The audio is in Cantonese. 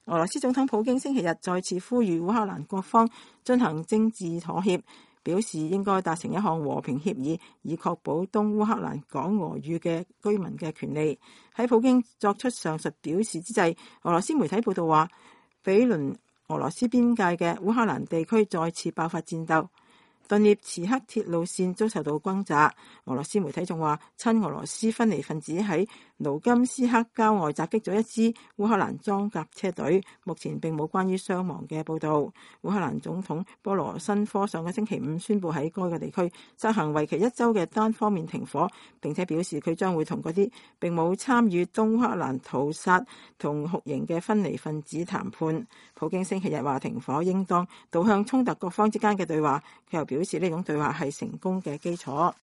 俄羅斯總統普京星期日再次呼籲烏克蘭各方進行政治妥協，表示應該達成一項和平協議，以確保東烏克蘭講俄語嘅居民嘅權利。喺普京作出上述表示之際，俄羅斯媒體報道話，比鄰俄羅斯邊界嘅烏克蘭地區再次爆發戰鬥，頓涅茨克鐵路線遭受到轟炸。俄羅斯媒體仲話，親俄羅斯分離分子喺盧甘斯克郊外襲擊咗一支烏克蘭裝甲車隊，目前並冇關於傷亡嘅報導。烏克蘭總統波羅申科上個星期五宣布喺該個地區實行為期1週嘅單方面停火，並且表示佢將會同嗰啲並冇參與東烏克蘭屠殺同酷刑嘅分離分子談判。普京星期日話停火應當導向衝突各方之間嘅對話，佢又表示呢種對話係成功嘅基礎。